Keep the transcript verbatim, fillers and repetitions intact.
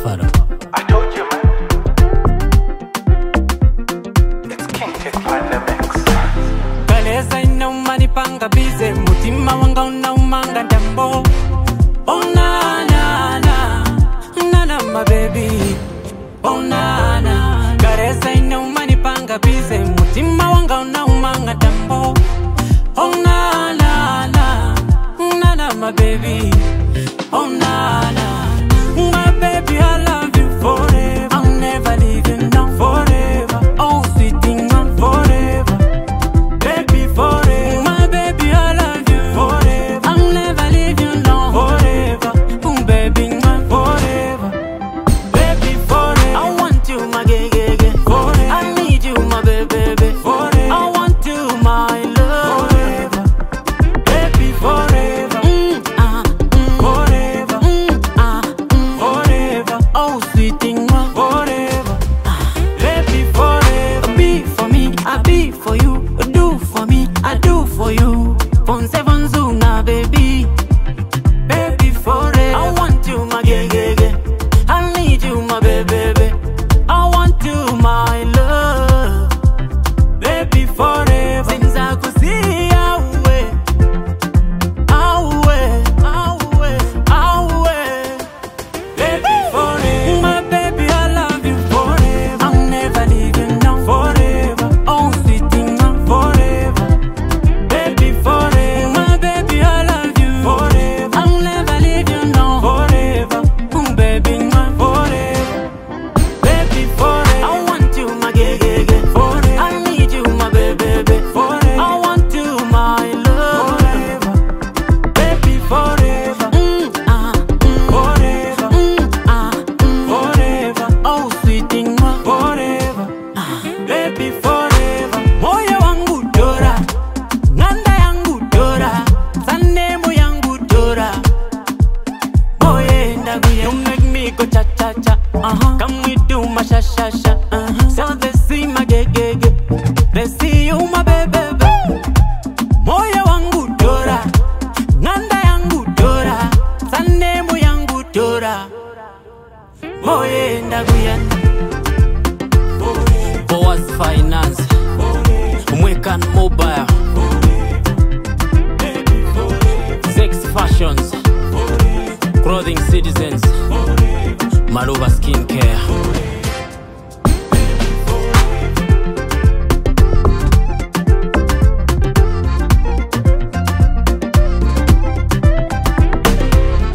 Buffalo. I told you, man. It's King Tech on the mix. Kaleza ina umani panga bize, mutima wanga una umanga dambo. Oh na na na, na na my baby. Oh na na. Kaleza ina umani panga bize, mutima wanga una umanga dambo. Oh na na na, na na my baby. Oh na na, my baby I love you forever. I'll never leave you now forever. Oh sweet thing on forever, baby forever. My baby I love you forever. I'll never leave you now forever. Oh baby my forever, baby forever. I want you my gay gay gay forever. I need you my baby baby forever. I want you my love forever, baby forever. Mm, ah, mm, forever. Mm, ah, mm, forever. Oh sweet thing my forever, ah, baby forever. Be for me, I be for you. Do for me, I do for you. Phone seven zuna baby, baby forever. I want you my gay gay gay. I need you my baby baby. I want you my love, baby forever. Since I could see you way, away, away, away, baby forever. My baby I love you forever. I'll never leave you now forever. Oh sweet thing I'm forever, baby forever. My baby I love you forever. I'll never leave you now forever. Mm, baby my forever, baby forever. I want you my gay gay gay forever. I need you my baby baby forever. I want you my love forever, baby forever. Mm, ah, mm, forever. Mm, ah, mm, forever. Oh sweet thing my forever, ah, baby forever. Moyo wangu dora, nganda yangu dora, sanemu yangu dora. Moye ndaguye, you make me go cha cha cha. Uh-huh. Come we do my sha sha sha. Uh-huh. So they see my gay gay gay. They see you my baby baby. Moyo wangu dora, nganda yangu dora, sanemu yangu dora. Moye ndaguye. Boaz Finance, Mwekan Mobile, Sex Fashions, Clothing Citizens, Maluva Skincare.